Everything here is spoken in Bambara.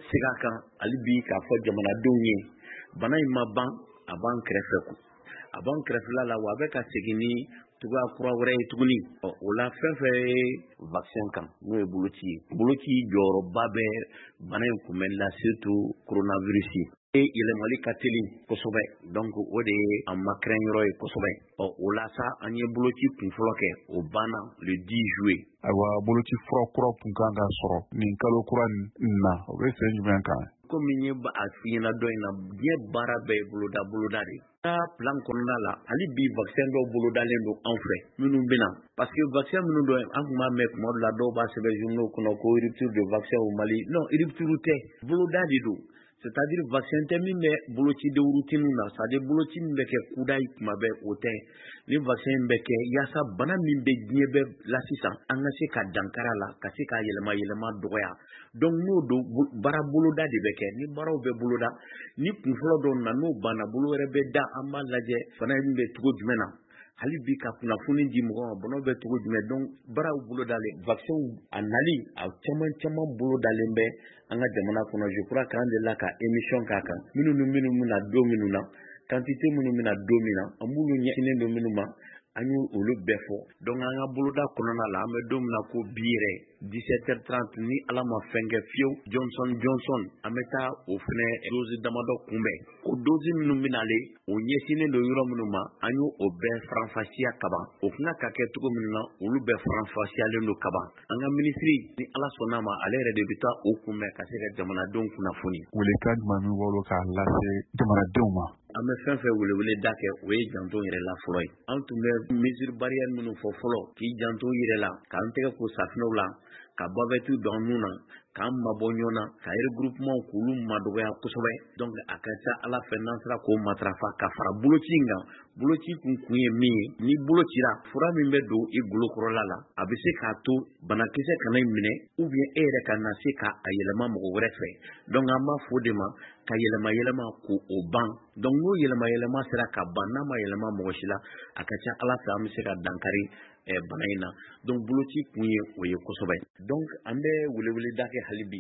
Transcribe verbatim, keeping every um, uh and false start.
sega kan hali bi k'a fɔ jamanadenw ye bana in ma ban a b'an kɛrɛfɛ ku a b'an kɛrɛfɛla la wa a bɛ ka segin ni tuga kura wɛrɛ ye tuguni o la fɛn fɛn ye vaccin kan n'o ye boloci ye boloci jɔyɔrɔba bɛ bana in kunbɛnni la surtout coronavirus e yɛlɛmali ka teli kosɛbɛ donc o de ye a makɛrɛn yɔrɔ ye kosɛbɛ ɔ o la sa an ye boloci kunfɔlɔ kɛ o banna le dix juillet ayiwa boloci fura kura tun kan ka sɔrɔ nin kalo kura nin na o bɛ sen jumɛn kan komi n ye a f'i ɲɛna dɔ in na diɲɛ baara bɛɛ ye boloda boloda de ka plan kɔnɔna la hali bi vaccin dɔw bolodalen don anw fɛ minnu bɛna parce que vaccin minnu don an tun b'a mɛn tuma dɔ la dɔw b'a sɛbɛn journaux kɔnɔ ko rupture de vaccin au Mali non rupture tɛ boloda de don c'est-à-dire vaccin tɛ min bɛ boloci de routine na c'est-à-dire boloci min bɛ kɛ kuda yi tuma bɛɛ o tɛ ni vaccin in bɛ kɛ yaasa bana min bɛ diɲɛ bɛɛ la sisan an ka se ka dankara la ka se k'a yɛlɛma yɛlɛma dɔgɔya donc n'o don baara boloda de bɛ kɛ ni baaraw bɛ boloda ni kunfɔlɔ dɔw na n'o banna bolo wɛrɛ bɛ da an b'a lajɛ bana in bɛ cogo jumɛn na hali bi ka kunnafoni di mɔgɔw ma bana bɛ cogo jumɛn donc baaraw bolodalen vaccin a nali a caman caman bolodalen bɛ an ka jamana kɔnɔ je crois k'an delila ka émission k'a kan minnu ni minnu bɛna don minnu na quantité minnu bɛna don min na an b'olu ɲɛsinnen don minnu ma an y'o olu bɛɛ fɔ donc an ka boloda kɔnɔna la an bɛ don min na ko bi yɛrɛ dix-sept heures trente ni ala ma fɛn kɛ fiyewu Johnson Johnson an bɛ taa o fɛnɛ dose damadɔ kunbɛn o dose minnu bɛnalen o ɲɛsinnen don yɔrɔ minnu ma an y'o o bɛɛ faranfasiya kaban o kan ka kɛ cogo min na olu bɛɛ faranfasiyalen don kaban an ka minisiri ni ala sɔnna ma ale yɛrɛ de bɛ taa o kunbɛn ka se ka jamanadenw kunnafoni welekan jumɛn b'i bolo k'a lase jamanadenw ma an bɛ fɛn fɛn welewele da kɛ o ye janto yɛrɛ la fɔlɔ ye an tun bɛ mesure barrière minnu fɔ fɔlɔ k'i janto yɛrɛ la k'an tɛgɛ ko safinɛw la ka bavɛti don an nun na k'an mabɔ ɲɔgɔn na ka regroupement k'olu madɔgɔya kosɛbɛ donc a ka ca ala fɛ n'an sera k'o matarafa ka fara boloci in kan boloci kun kun ye min ye ni bolocira fura min bɛ don i golokɔrɔla la a bɛ se k'a to banakisɛ kana i minɛ ou bien e yɛrɛ ka na se ka a yɛlɛma mɔgɔ wɛrɛ fɛ donc an b'a fɔ de ma ka yɛlɛma yɛlɛma ko o ban donc n'o yɛlɛma yɛlɛma sera ka ban n'a ma yɛlɛma mɔgɔ si la a ka ca ala fɛ an bɛ se ka dankari bana in na donc boloci kun ye o ye kosɛbɛ donc an bɛ welewele da kɛ hali bi